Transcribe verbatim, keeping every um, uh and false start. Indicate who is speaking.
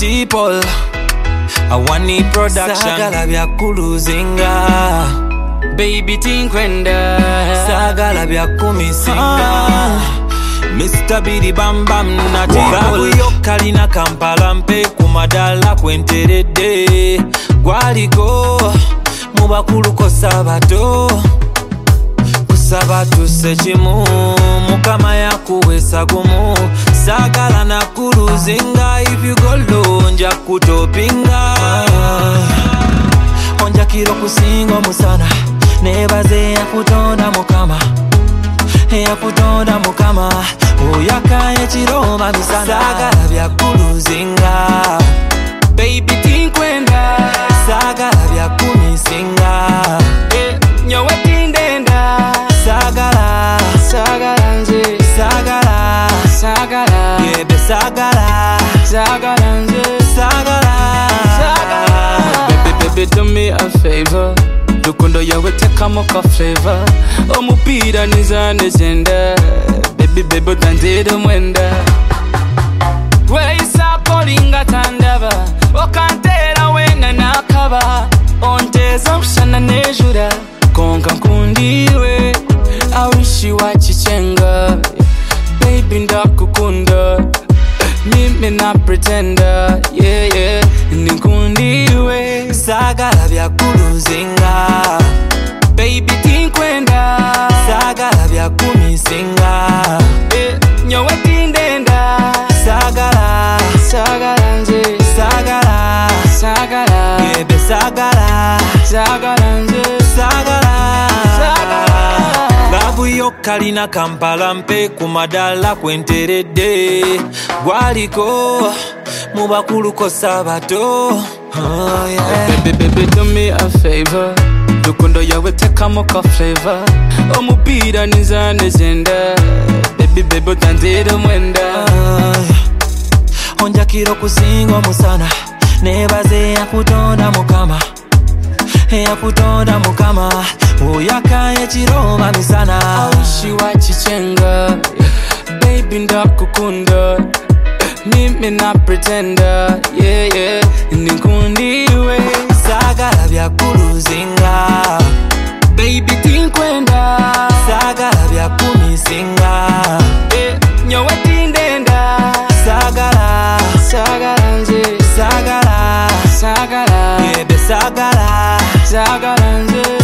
Speaker 1: T-Paul Awani production Sagala bya kuluzinga Baby tinkwenda Sagala bya kumisinga Mister Bidi Bam Bam na T-Paul Kalina Kampala mpe kumadala kwenterede Gwaliko mubakulu kosabato Kusabatu sechimu Mukama ya kuwesa gumu Sagala na kuluzinga If you go low nja kutopinga Onja kiro kusingo musana Nebaze ya kutonda mukama Ya kutonda mukama Oyaka ya chiroma misana Sagala bya kuluzinga Baby tinkwenda Sagala bya kumisinga eh, nyowe tindenda Sagala Sagala nje Sagala Sagala Yebe Sagala Sagala nje Sagala Sagala
Speaker 2: Baby baby do me a favor Rukundo yawe teka moka flavor Omupira nizane zenda Baby baby utanzira mwenda Weisa kolinga tandava Okantera wenga nakaba Onteza mshana nejura Konka nkundiwe Awishi wachichenga Baby ndakukunda Mimi na pretender Yeah yeah Ninkundiwe
Speaker 1: Sagala bya kuluzinga Baby tinkwenda Sagala bya kumisinga
Speaker 2: eh, nyowe tindenda
Speaker 1: Sagala
Speaker 2: Sagala nje
Speaker 1: Sagala
Speaker 2: Sagala
Speaker 1: Yebe Sagala
Speaker 2: Sagala nje
Speaker 1: Sagala Gabu yo kalina Kampala mpe kumadala kwenterede Gwaliko mubakulu kosabato oh, yeah.
Speaker 2: Baby baby do me a favor Rukundo yawe teka moka flavor Omupira nizane zenda Baby baby utanzira mwenda
Speaker 1: uh, Onja kiro kusingo musana Nebaze ya kutonda mukama Ya kutonda mukama Oyaka ya chiroma misana
Speaker 2: Awishi wachichenga Baby ndakukunda Mimi na pretender Yeah yeah Ninkundiwe
Speaker 1: Sagala bya kuluzinga Baby tinkwenda Sagala bya kumisinga
Speaker 2: eh, nyowe tindenda
Speaker 1: Sagala
Speaker 2: Sagala nje
Speaker 1: Sagala
Speaker 2: Sagala
Speaker 1: Yebe Sagala
Speaker 2: Sagala nje